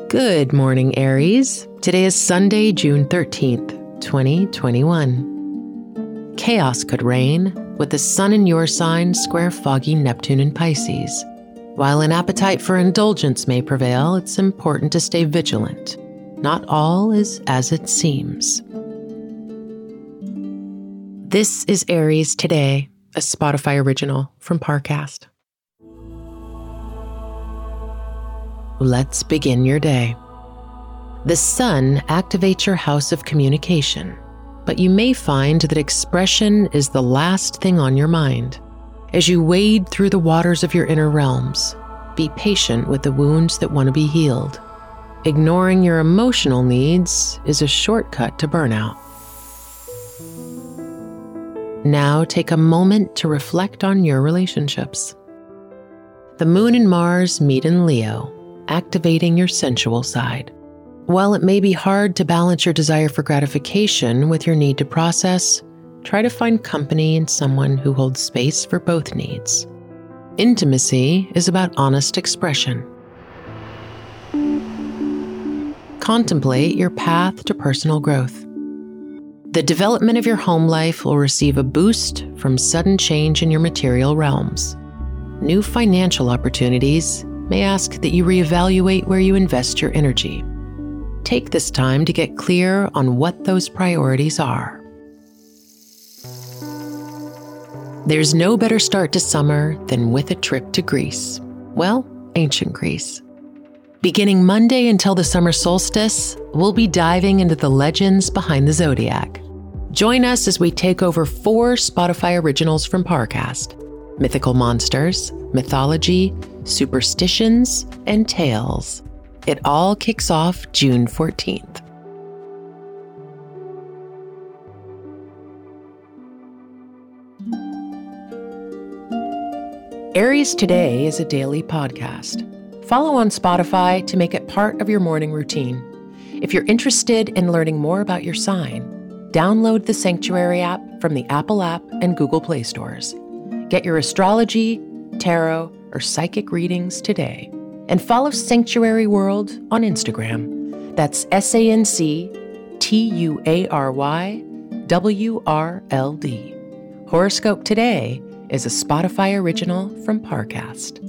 Good morning, Aries. Today is Sunday, June 13th, 2021. Chaos could reign, with the sun in your sign square foggy Neptune in Pisces. While an appetite for indulgence may prevail, it's important to stay vigilant. Not all is as it seems. This is Aries Today, a Spotify original from Parcast. Let's begin your day. The sun activates your house of communication, but you may find that expression is the last thing on your mind. As you wade through the waters of your inner realms, be patient with the wounds that want to be healed. Ignoring your emotional needs is a shortcut to burnout. Now take a moment to reflect on your relationships. The moon and Mars meet in Leo, activating your sensual side. While it may be hard to balance your desire for gratification with your need to process, try to find company in someone who holds space for both needs. Intimacy is about honest expression. Contemplate your path to personal growth. The development of your home life will receive a boost from sudden change in your material realms. New financial opportunities may ask that you reevaluate where you invest your energy. Take this time to get clear on what those priorities are. There's no better start to summer than with a trip to Greece. Well, ancient Greece. Beginning Monday until the summer solstice, we'll be diving into the legends behind the zodiac. Join us as we take over 4 Spotify originals from Parcast: mythical monsters, mythology, superstitions, and tales. It all kicks off June 14th. Aries Today is a daily podcast. Follow on Spotify to make it part of your morning routine. If you're interested in learning more about your sign, download the Sanctuary app from the Apple app and Google Play stores. Get your astrology, tarot, or psychic readings today. And follow Sanctuary World on Instagram. That's SANCTUARYWRLD. Horoscope Today is a Spotify original from Parcast.